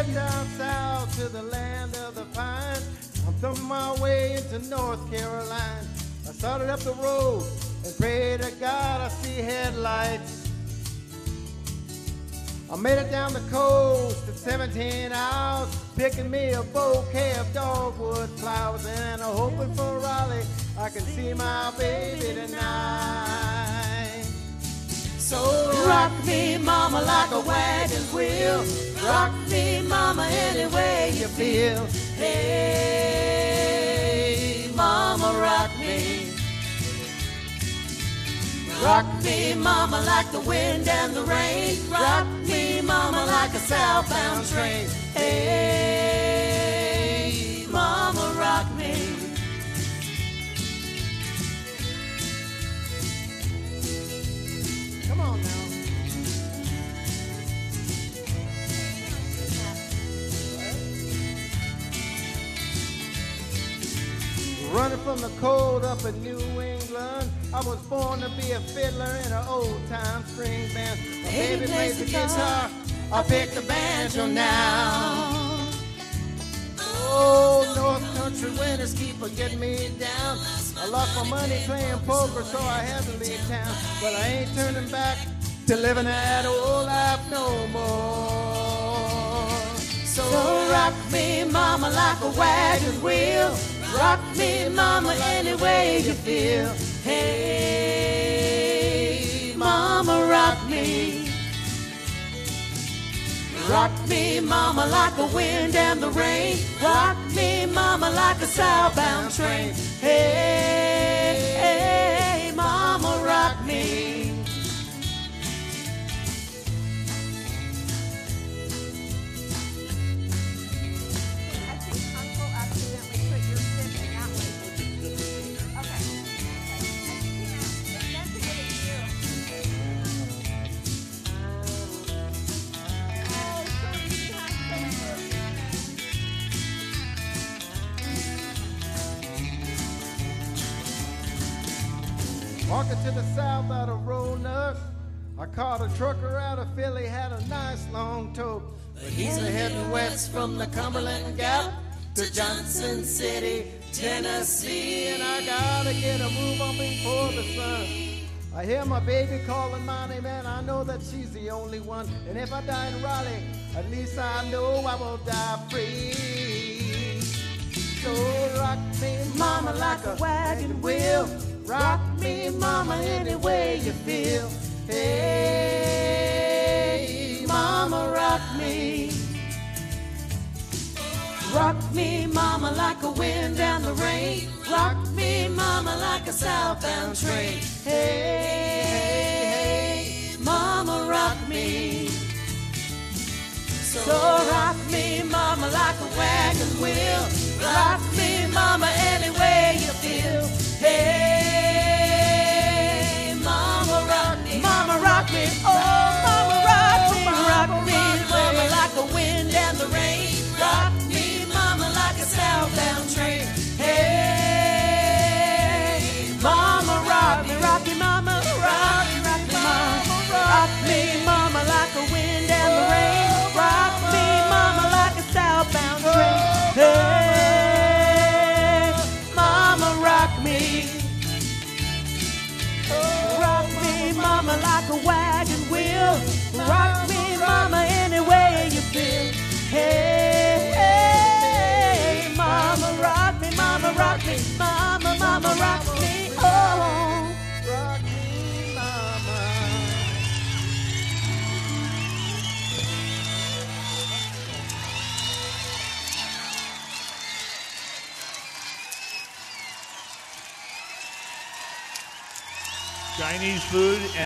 heading down south to the land of the pines. I'm thumbing my way into North Carolina. I started up the road and prayed to God I see headlights. I made it down the coast in 17 hours, picking me a bouquet of dogwood flowers, and I'm hoping for Raleigh I can see my baby tonight. So rock me, mama, like a wagon wheel. Rock me, mama, any way you feel. Hey, mama, rock me. Rock me, mama, like the wind and the rain. Rock me, mama, like a southbound train. Hey, mama, rock me. Come on now. Running from the cold up in New England, I was born to be a fiddler in an old-time string band. My baby plays the guitar, I pick the banjo now. Oh, North Country winters keep getting me down. I lost my money playing poker, so I had to leave town. But I ain't turning back to living that old life no more. So rock me, mama, like a wagon wheel. Rock me, mama, any way you feel. Hey, mama, rock me. Rock me, mama, like the wind and the rain. Rock me, mama, like a southbound train. Hey, hey, mama, rock me. Walking to the south out of Roanoke, I caught a trucker out of Philly, had a nice long tote. But he's heading west from the Cumberland Gap to Johnson City, Tennessee. And I gotta get a move on before the sun. I hear my baby calling my name, and I know that she's the only one. And if I die in Raleigh, at least I know I will die free. So rock me, mama, like a wagon wheel. Rock me, mama, any way you feel. Hey, mama, rock me. Rock me, mama, like a wind and the rain. Rock me, mama, like a southbound train. Hey, mama, rock me. So rock me, mama, like a wagon wheel. Rock me, mama, any way you feel. Hey, mama, rock me. Mama, rock me. Oh, mama, rock me. Rock me, mama, like a wind and the rain. Rock me, mama, like a southbound train. Hey, mama, rock me. Rock me, mama, rock me. Rock me, mama, rock me, mama, like a wind and the rain. Rock me, mama, like a southbound train. Hey, mama, rock me. Rock me, mama, like a wagon wheel. Rock me, mama, any way you feel. Hey, hey, mama, rock me, mama, rock me, mama, mama, rock me. Oh, rock me, mama. Chinese food.